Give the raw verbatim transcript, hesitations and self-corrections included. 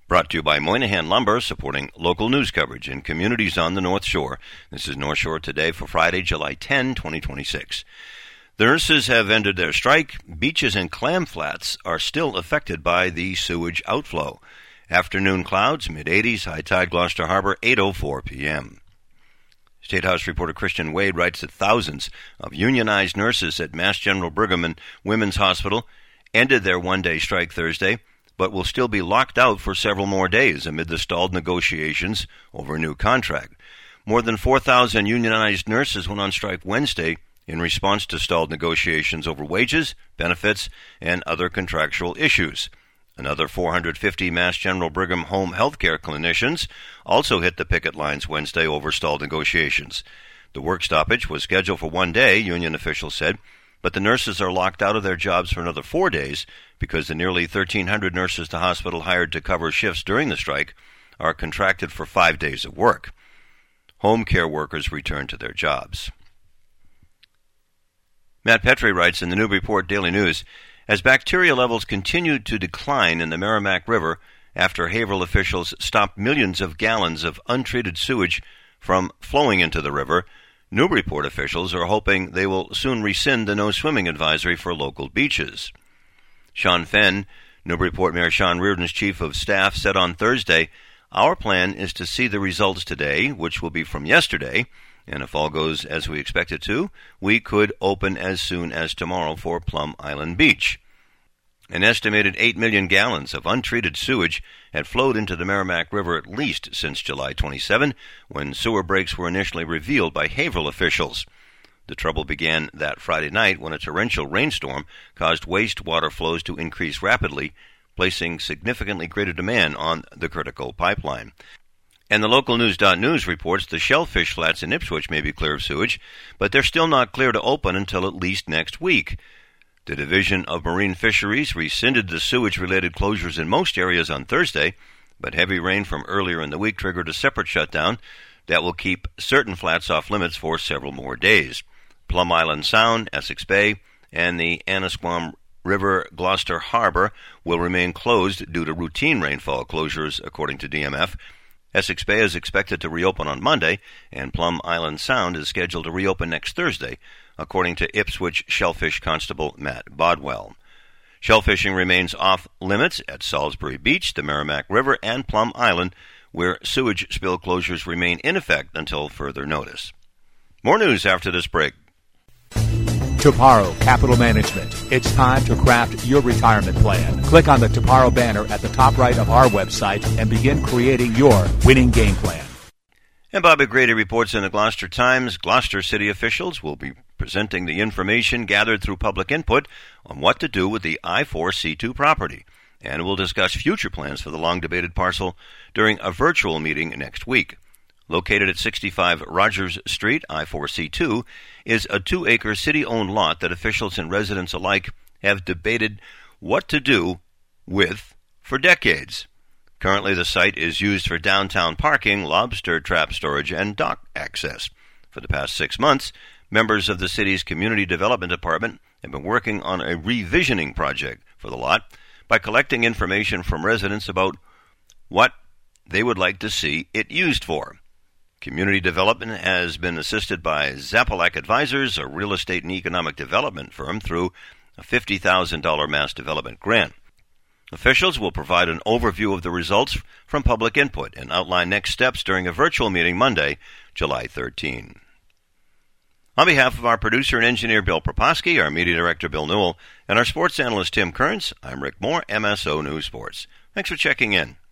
Brought to you by Moynihan Lumber, supporting local news coverage in communities on the North Shore. This is North Shore Today for Friday, July tenth, twenty twenty-six. The nurses have ended their strike. Beaches and clam flats are still affected by the sewage outflow. Afternoon clouds, mid eighties, high tide Gloucester Harbor, eight oh four p.m. State House reporter Christian Wade writes that thousands of unionized nurses at Mass General Brigham and Women's Hospital ended their one-day strike Thursday, but will still be locked out for several more days amid the stalled negotiations over a new contract. More than four thousand unionized nurses went on strike Wednesday in response to stalled negotiations over wages, benefits, and other contractual issues. Another four hundred fifty Mass General Brigham home health care clinicians also hit the picket lines Wednesday over stalled negotiations. The work stoppage was scheduled for one day, union officials said, but the nurses are locked out of their jobs for another four days because the nearly thirteen hundred nurses the hospital hired to cover shifts during the strike are contracted for five days of work. Home care workers return to their jobs. Matt Petrie writes in the Newburyport Daily News, as bacteria levels continued to decline in the Merrimack River after Haverhill officials stopped millions of gallons of untreated sewage from flowing into the river, Newburyport officials are hoping they will soon rescind the no swimming advisory for local beaches. Sean Fenn, Newburyport Mayor Sean Reardon's chief of staff, said on Thursday, "Our plan is to see the results today, which will be from yesterday, and if all goes as we expect it to, we could open as soon as tomorrow for Plum Island Beach." An estimated eight million gallons of untreated sewage had flowed into the Merrimack River at least since July twenty-seventh, when sewer breaks were initially revealed by Haverhill officials. The trouble began that Friday night when a torrential rainstorm caused wastewater flows to increase rapidly, placing significantly greater demand on the critical pipeline. And the local news.news reports the shellfish flats in Ipswich may be clear of sewage, but they're still not clear to open until at least next week. The Division of Marine Fisheries rescinded the sewage-related closures in most areas on Thursday, but heavy rain from earlier in the week triggered a separate shutdown that will keep certain flats off limits for several more days. Plum Island Sound, Essex Bay, and the Annisquam River Gloucester Harbor will remain closed due to routine rainfall closures, according to D M F. Essex Bay is expected to reopen on Monday, and Plum Island Sound is scheduled to reopen next Thursday, according to Ipswich Shellfish Constable Matt Bodwell. Shellfishing remains off limits at Salisbury Beach, the Merrimack River, and Plum Island, where sewage spill closures remain in effect until further notice. More news after this break. Toparo Capital Management. It's time to craft your retirement plan. Click on the Toparo banner at the top right of our website and begin creating your winning game plan. And Bobby Grady reports in the Gloucester Times, Gloucester city officials will be presenting the information gathered through public input on what to do with the I four C two property, and will discuss future plans for the long-debated parcel during a virtual meeting next week. Located at sixty-five Rogers Street, I four C two, is a two-acre city-owned lot that officials and residents alike have debated what to do with for decades. Currently, the site is used for downtown parking, lobster trap storage, and dock access. For the past six months, members of the city's Community Development Department have been working on a revisioning project for the lot by collecting information from residents about what they would like to see it used for. Community development has been assisted by Zapalak Advisors, a real estate and economic development firm, through a fifty thousand dollars mass development grant. Officials will provide an overview of the results from public input and outline next steps during a virtual meeting Monday, July thirteenth. On behalf of our producer and engineer Bill Proposki, our media director Bill Newell, and our sports analyst Tim Kearns, I'm Rick Moore, M S O News Sports. Thanks for checking in.